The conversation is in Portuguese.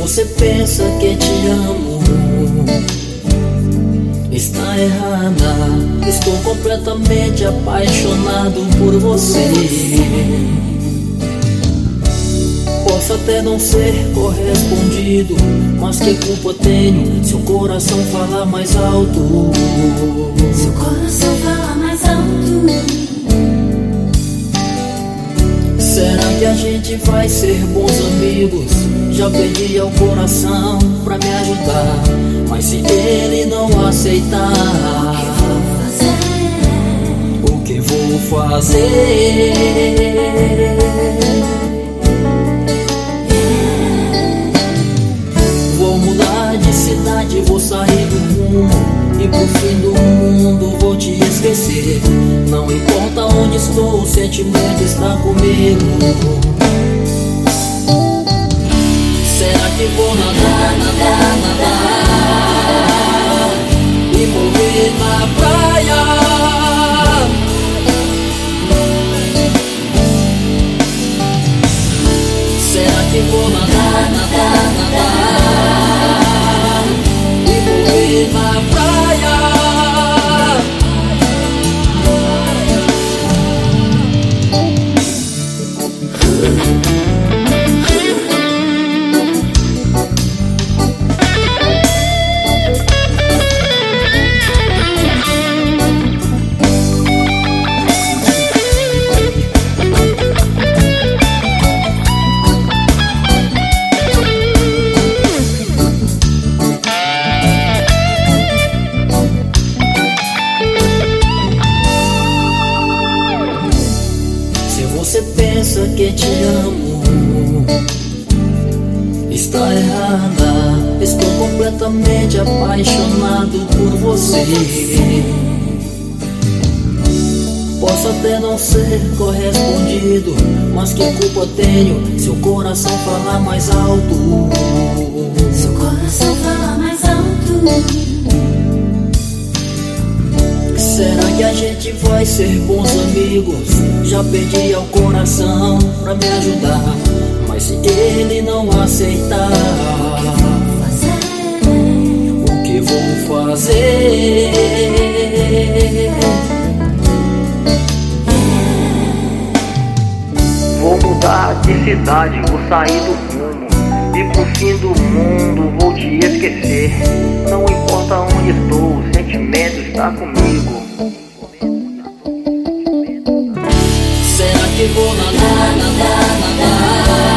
você pensa que te amo, está errada. Estou completamente apaixonado por você. Posso até não ser correspondido, mas que culpa tenho se o coração falar mais alto? Se o coração falar mais alto. Será que a gente vai ser bons amigos? Já pedi ao coração pra me ajudar, mas se ele não aceitar, o que vou fazer? Vou mudar de cidade, vou sair do rumo, e pro fim do mundo vou te esquecer. Não importa onde estou, o sentimento está comigo. Será que vou nadar, nadar, nadar e morrer na praia? Será que vou nadar, nadar, nadar e morrer na praia? Você pensa que te amo, está errada. Estou completamente apaixonado por você. Posso até não ser correspondido, mas que culpa tenho se o coração falar mais alto? Se o coração falar mais alto. Será que a gente vai ser bons amigos? Já pedi ao coração pra me ajudar, mas se ele não aceitar, o que vou fazer? Vou mudar de cidade, vou sair do rumo, e pro fim do mundo vou te esquecer. Não importa onde estou, o sentimento está comigo. Será que vou nadar, nadar, nadar